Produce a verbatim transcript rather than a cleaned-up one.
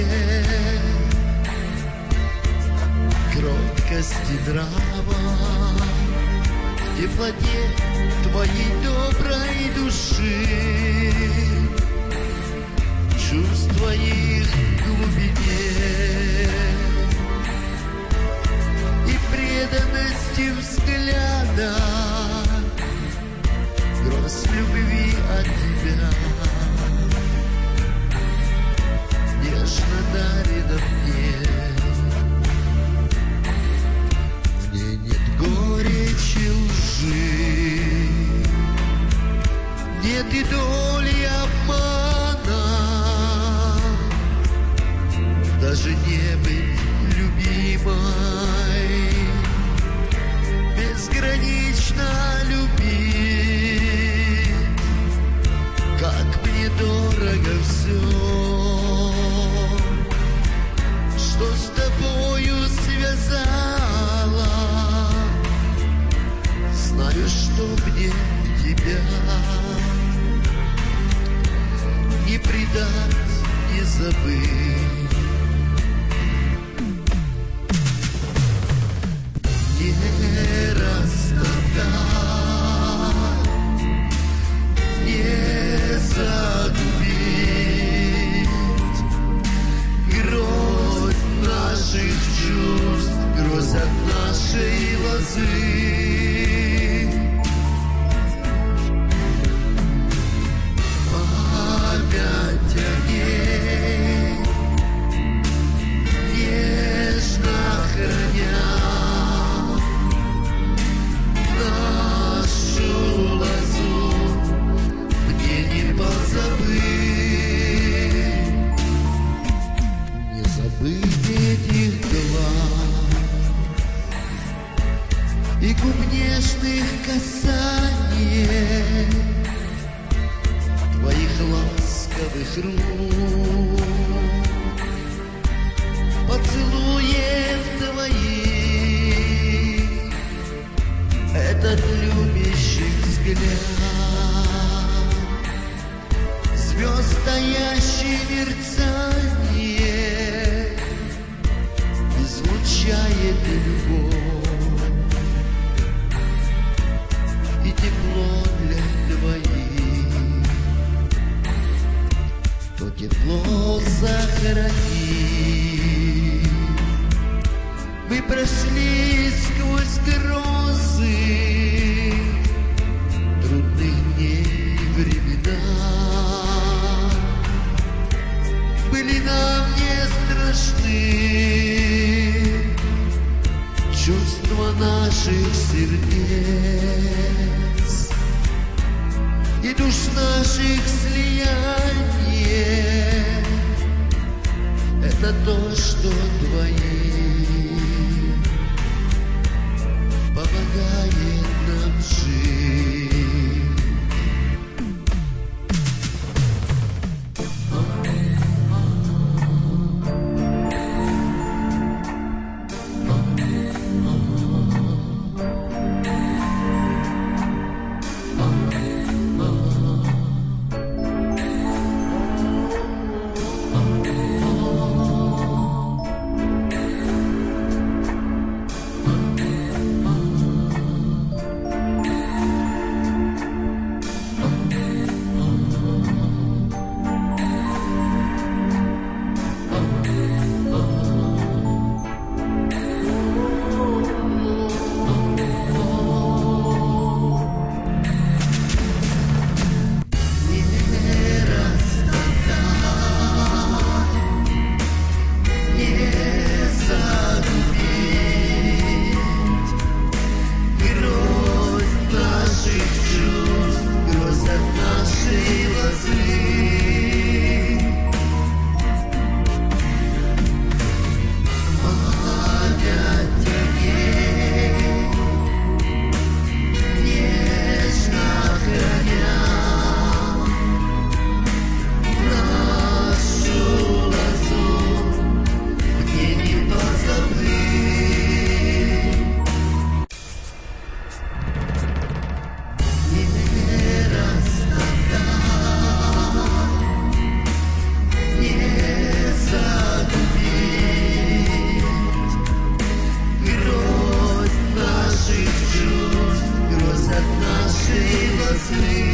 кроткости нрава, в теплоте твоей доброй души, чувств твоих глубине и преданности взгляда, гроз любви от тебя нежно дарит мне. Мне нет горечи лжи, нет и доли обмана, даже не быть любимой, безгранично любить, как мне дорого все, что с тобою связала. Знаю, что мне тебя не предать, не забыть, не расстать, не загубить грозь наших чувств, грозь от нашей лозы. Память о ней нежно храня нашу лозу, мне не позабыть, не забыть этих глаз и губ нежных касаний, твоих ласковых рук, поцелуев твоих, этот любящий взгляд, звезд стоящее мерцание, излучает любовь и тепло для твоих, то тепло сохрани. Мы прошли сквозь грозы трудных дней времена, были нам не страшны чувства наших сердец и душ наших слияние. Это то, что твои помогает нам жить. мыслей